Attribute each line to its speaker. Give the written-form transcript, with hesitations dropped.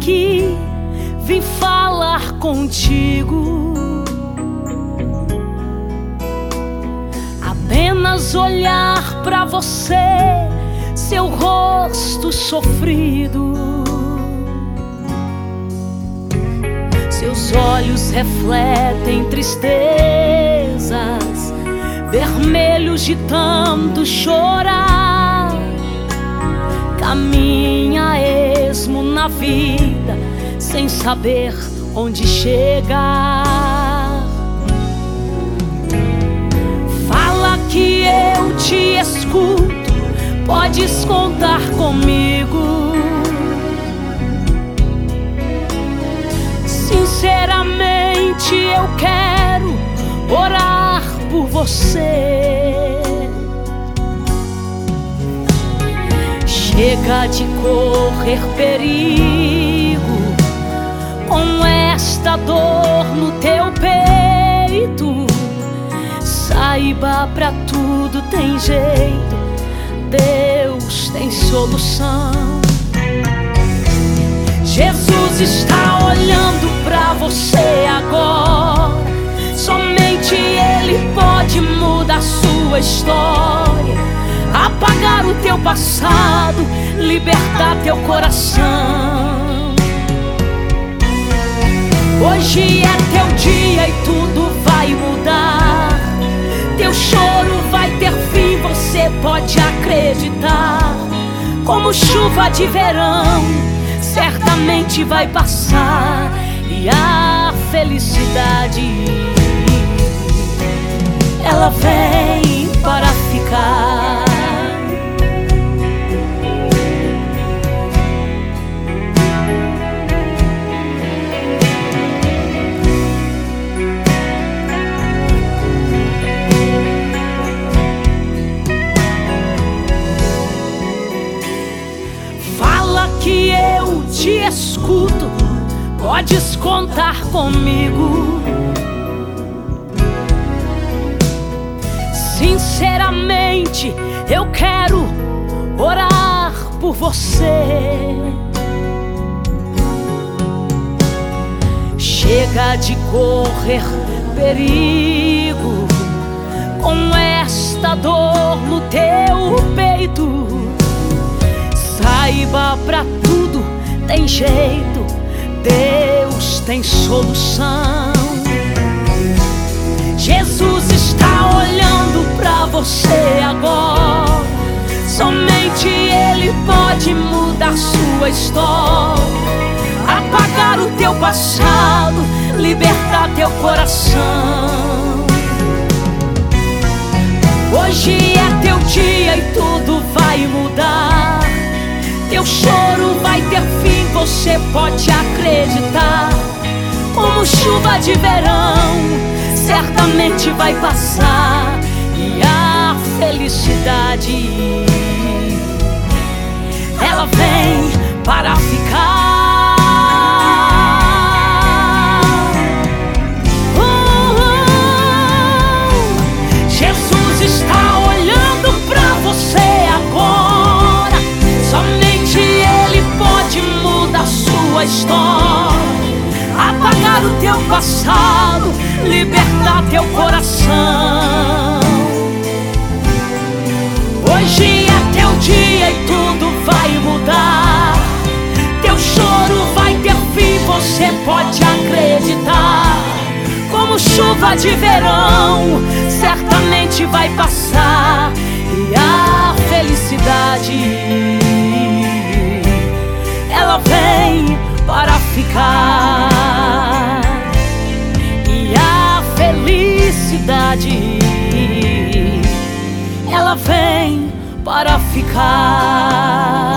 Speaker 1: aqui, vim falar contigo. Apenas olhar pra você, seu rosto sofrido. Seus olhos refletem tristezas, vermelhos de tanto chorar. Caminha a esmo na vida, sem saber onde chegar. Fala que eu te escuto, podes contar comigo. Sinceramente eu quero orar por você. Chega de correr perigo com esta dor no teu peito. Saiba, pra tudo tem jeito, Deus tem solução. Jesus está olhando pra você agora. Somente Ele pode mudar sua história, apagar o teu passado, libertar teu coração. Hoje é teu dia e tudo vai mudar. Teu choro vai ter fim, você pode acreditar. Como chuva de verão, certamente vai passar, e a felicidade, ela vem para ficar. Fala que eu te escuto, podes contar comigo. Sinceramente eu quero orar por você. Chega de correr perigo com esta dor no teu peito. Saiba, pra tudo tem jeito, Deus tem solução. Jesus está olhando pra você agora. Somente Ele pode mudar sua história, apagar o teu passado, libertar teu coração. Hoje é teu dia e tudo vai mudar. Teu choro vai ter fim, você pode acreditar. Como chuva de verão, certamente vai passar, e a felicidade, ela vem para ficar. Jesus está olhando pra você agora. Somente Ele pode mudar sua história, apagar o teu passado, libertar teu coração. Hoje é teu dia e tudo vai mudar. Teu choro vai ter fim, você pode acreditar. Como chuva de verão, certamente vai passar, e a felicidade, ela vem para ficar. E a felicidade, ela vem para ficar.